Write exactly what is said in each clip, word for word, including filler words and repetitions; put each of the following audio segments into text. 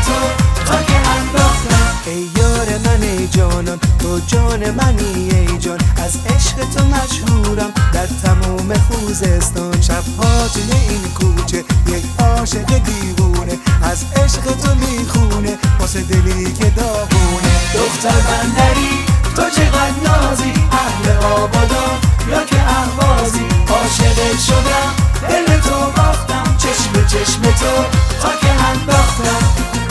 تو تا که انداختم. ای یار من ای جانان تو جان منی ای جان، از عشق تو مشهورم در تمام خوزستان. شبها توی این کوچه یک عاشق دیوونه از عشق تو میخونه واسه دلی که داغونه. دختر بندری تو چقدر نازی، اهل آبادان یا که اهوازی. عاشقت شدم دل تو باختم، چشم به چشم تو تا که انداختم.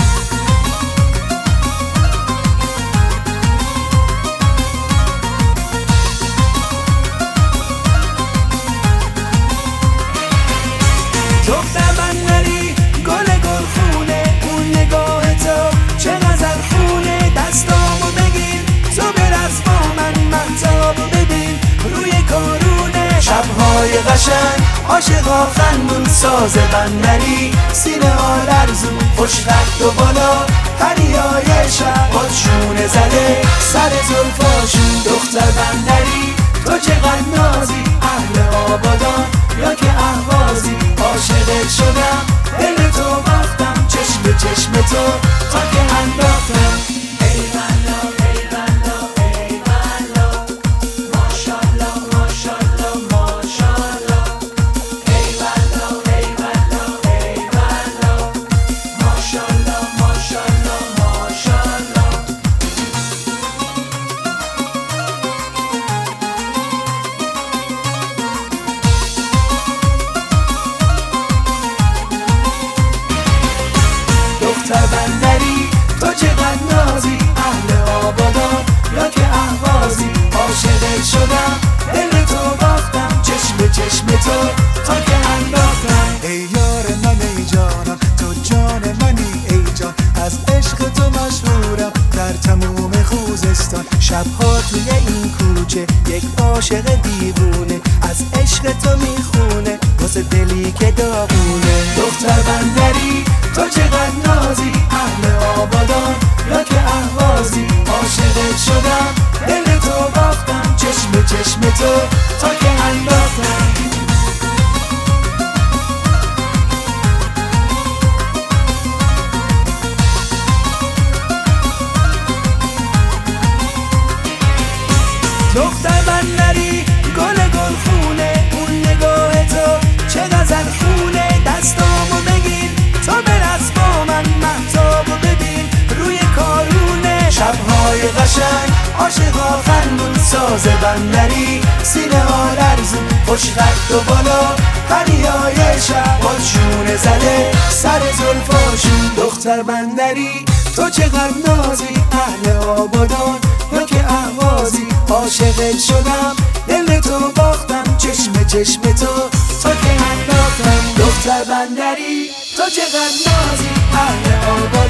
دختر بندری گل گل خونه، اون نگاه تو چه غزل خونه. دستامو بگیر تو برس با من، مهتابو ببین روی کارونه. شبهای قشنگ عاشقا خندون، ساز بندری سینه ها لرزون. خوشخط و بالا پریای شب بادشونه زده سر زلفاشون. دختر بندری تو چقدر نازی، اهل آبادان یا که اهوازی. عاشقت شدم دل تو باختم، چشم به چشم تو تا که انداختم. ای والا ای والا ای والا، ماشالله ماشالله ماشالله. ای والا ای والا ای والا، ماشالله ماشالله ماشالله. دختر بندری تو چقدر نازی، اهل آبادان یا که اهوازی. عاشقت شدم دل تو باختم، چشم به چشم تو تا که انداختم. ای یار من ای جانم تو جان منی ای جان، از عشق تو مشهورم در تمام خوزستان. شبها توی این کوچه یک عاشق دیوونه از عشق تو میخونه واسه دلی که داغونه. دختر بندری تو چقدر نازی، اهل آبادان یا که اهوازی. عاشقت شدم دل تو باختم، چشم به چشم تو تا که انداختم. دختر بندری گل گل خونه، اون نگاه تو چه غزل خونه. دستامو بگیر تو برس با من، مهتابو ببین روی کارونه. شبهای قشنگ عاشقا خندون، ساز بندری سینه ها لرزون. خوشخط و بالا پریای شب بادشونه زده سر زلفاشون. دختر بندری تو چقدر نازی، اهل آبادان یا که اهوازی. عاشقت شدم دل تو باختم، چشم به چشم تو تا که انداختم. دختر بندری تو چقدر نازی، اهل آبادان